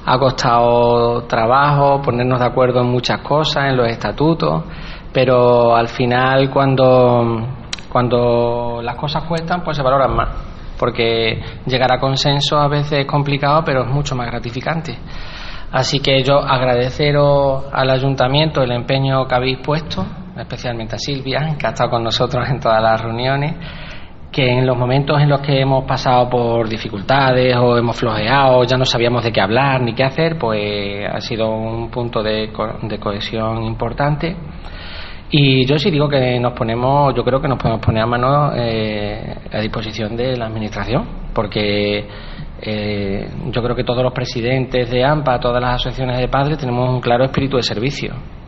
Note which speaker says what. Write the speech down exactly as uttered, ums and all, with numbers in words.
Speaker 1: Ha costado trabajo ponernos de acuerdo en muchas cosas, en los estatutos, pero al final cuando, cuando las cosas cuestan, pues se valoran más, porque llegar a consenso a veces es complicado, pero es mucho más gratificante. Así que yo agradeceros al Ayuntamiento el empeño que habéis puesto, especialmente a Silvia, que ha estado con nosotros en todas las reuniones, que en los momentos en los que hemos pasado por dificultades o hemos flojeado, ya no sabíamos de qué hablar ni qué hacer, pues ha sido un punto de, co- de cohesión importante. Y yo sí digo que nos ponemos, yo creo que nos podemos poner a mano eh, a disposición de la Administración, porque eh, yo creo que todos los presidentes de AMPA, todas las asociaciones de padres, tenemos un claro espíritu de servicio.